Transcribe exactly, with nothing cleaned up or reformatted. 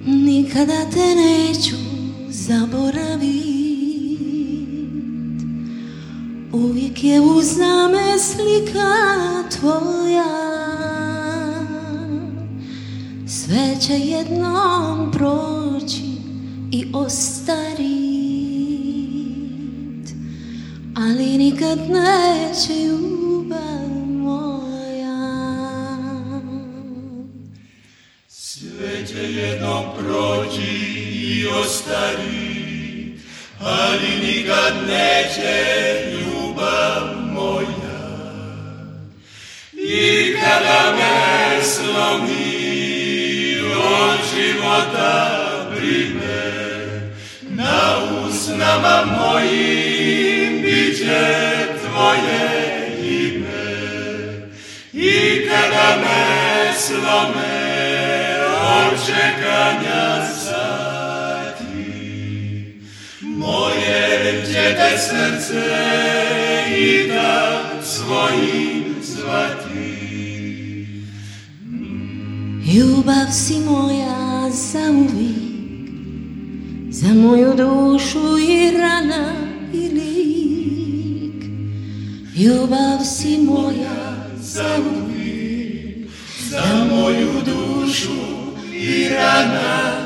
Nikada te neću zaboravit, uvijek je uz me slika tvoja. Sve će jednom proći i ostarit, ali nikad neće ljubav moja. Sve će jednom proći i ostarit, ali nikad neće ljubav moja. I kada me slomi od života brine, na usnama mojim bit će tvoje ime. I kada me slome od čekanja sati, moje će te srce i tak svojim zvati. Ljubav si moja zauvijek, za moju dušu i rana i lik. Ljubav si moja zauvijek, za moju dušu i rana